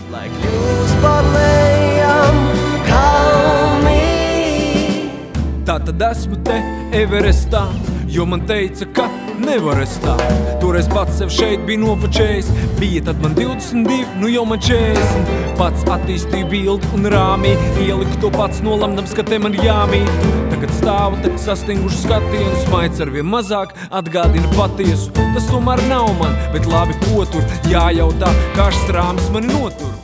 Lai kļūs pārlējām kalni. Tātad esmu te Everestā, jo man teica, ka nevar es tā. Toreiz pats sev šeit bija nofočējis, bija tad man 22, nu jau man 40. Pats attīstīju bildi un rāmī, ieliku to pats nolamdams, ka te man jāmīt. Tagad stāvu te sastinguši skatienu, smaids arvien mazāk atgādina patiesu. Tas tomēr nav man, bet labi ko tur jājautā, kā šis rāmis mani notur.